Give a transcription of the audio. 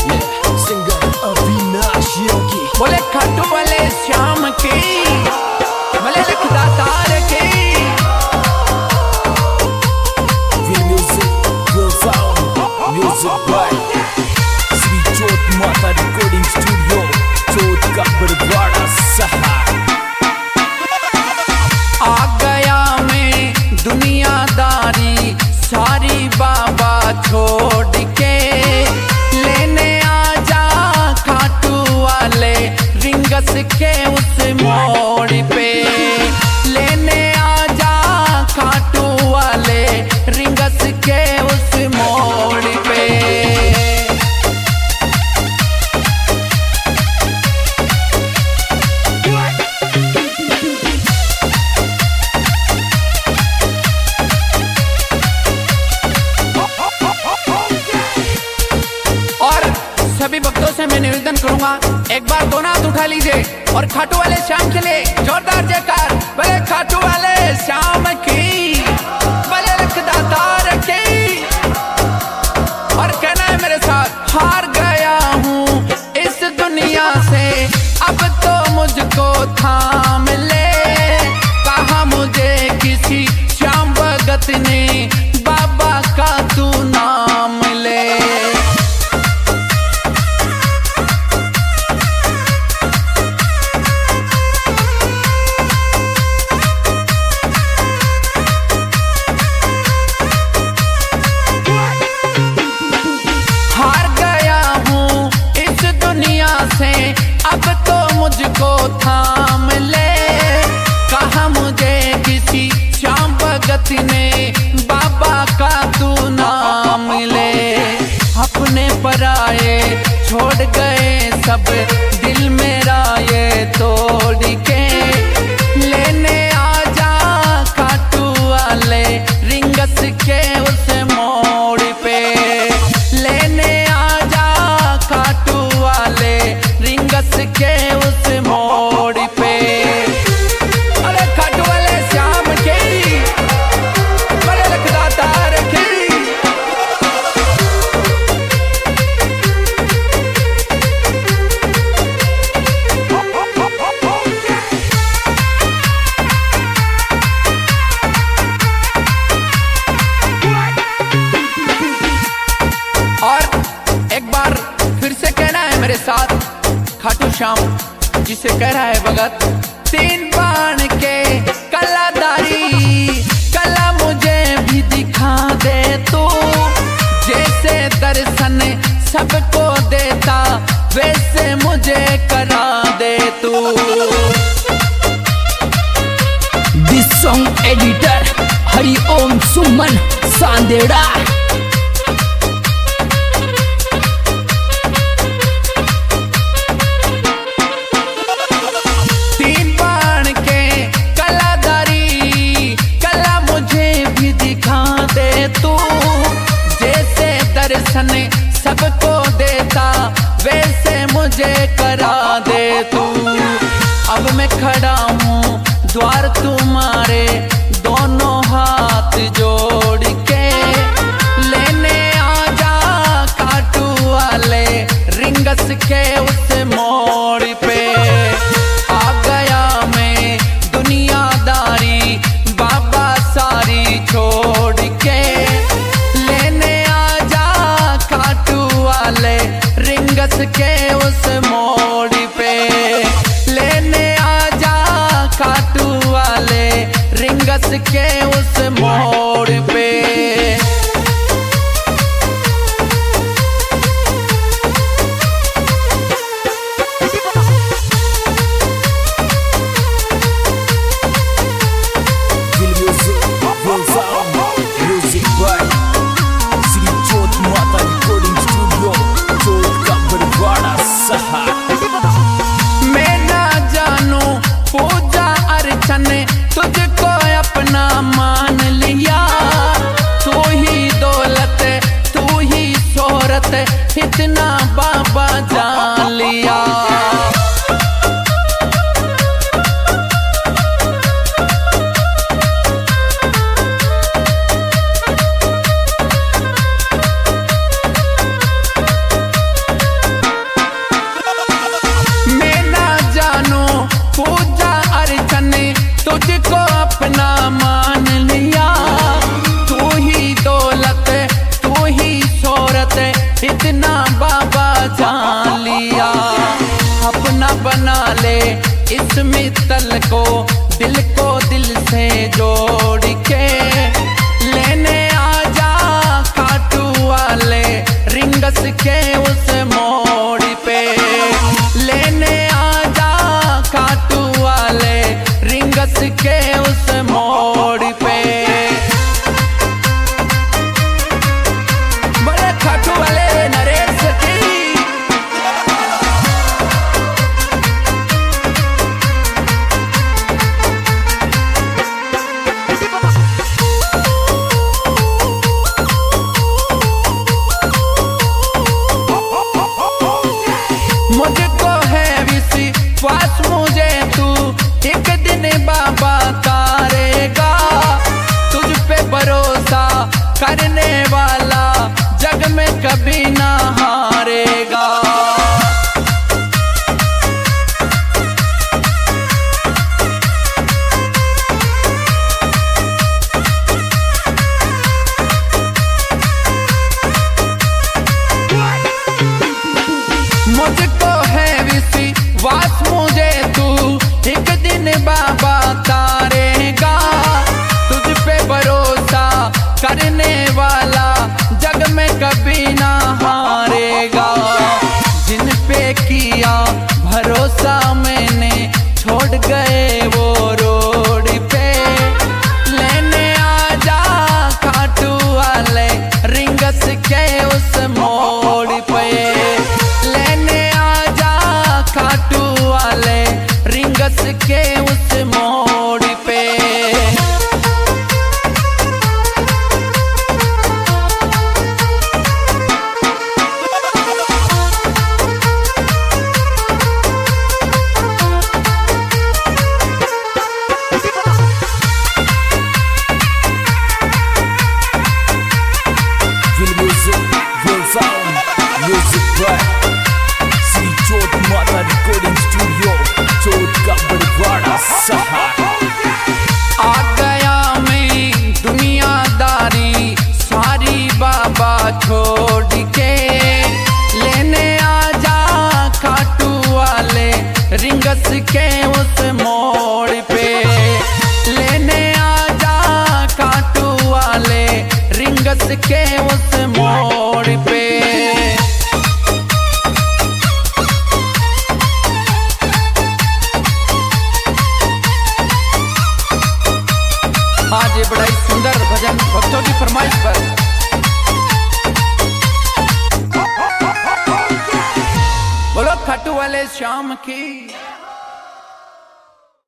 Singer Avinash Yogi बोले खाटू वाले श्याम की बोले लिखदा तार की म्यूजिक बाय श्री जोत माता रिकॉर्डिंग स्टूडियो जोत का बरवाड़ा सहा। आ गया मैं दुनियादारी सारी बाबा छोड़ के, लेने आजा खाटू वाले रिंगस के उस मोड़ पे, लेने आजा खाटू वाले रिंगस के उस मोड़ पे। सभी भक्तों से मैं निवेदन करूंगा, एक बार दोनों हाथ उठा लीजिए और खाटू वाले श्याम के लिए जोरदार जयकार। बोले खाटू वाले श्याम की, बोले लिखदा तार की। और कहना है मेरे साथ, हार गया हूँ इस दुनिया से अब तो मुझको थाम ले, कहा मुझे किसी श्याम भगत ने बाबा का तू नाम ले। अब तो मुझको थाम ले, कहा मुझे किसी श्याम भगत ने बाबा का तू नाम ले। अपने पराए छोड़ गए सब दिल मेरा ये तोड़ के, लेने आजा खाटू वाले रिंगस के उस मोड़ पे, लेने आजा खाटू वाले रिंगस के उस मोड़ पे। अरे खाटू वाले श्याम की, बड़े लिखदा तार की। और एक बार फिर से कहना है मेरे साथ, खाटू श्याम जिसे कह रहा है भगत, तीन बाण के कलादारी कला मुझे भी दिखा दे तू, जैसे दर्शन सबको देता वैसे मुझे करा दे तू। This song editor Hari Om Suman Sandera. दर्शन सबको देता वैसे मुझे करा दे तू। अब मैं खड़ा हूँ द्वार तुम्हारे दोनों हाथ जोड़ के, लेने आजा खाटू वाले रिंगस के उस मोड़ पे। आ गया मैं दुनियादारी बाबा सारी छोड़ के, रिंगस के उस मोड़ पे, लेने आजा खाटू वाले रिंगस के उस मोड़ पे। म्यूजिक बाय श्री जोत माता रिकॉर्डिंग स्टूडियो जोत का बरवाड़ा। बाबा जान लिया, अपना बना ले इस मित्तल को, दिल से जोड़ के लेने आजा खाटू वाले रिंगस के उस मोड़ पे, लेने आजा खाटू वाले रिंगस के उस मोड़ पे। बड़े खाटू वाले नरेश की मुझको है विश्वास, मुझे तू एक दिन बाबा तारेगा, तुझ पे भरोसा करने वाला जग में कभी ना हारेगा। मुझको है विश्वास, मुझे तू एक दिन बाबा तारेगा, तुझ पे भरोसा करने वाला जग में कभी ना हारेगा। जिन पे किया भरोसा मैंने छोड़ गए वो रोड पे, लेने आजा खाटू वाले रिंगस के उस मोड़ पे, लेने आजा खाटू वाले रिंगस के उस मोड़ पे। Music by Sri Jyot Mata Recording Studio, Jyot का बड़वाड़ा सहारा। आ गया मैं दुनियादारी सारी बाबा छोड़ के, लेने आजा खाटू वाले रिंगस के उस मोड़ पे, लेने आजा खाटू वाले रिंगस के उस मोड़ पे। आज ये बड़ा ही सुंदर भजन भक्तों की फरमाइश पर बोलो खाटू वाले श्याम की।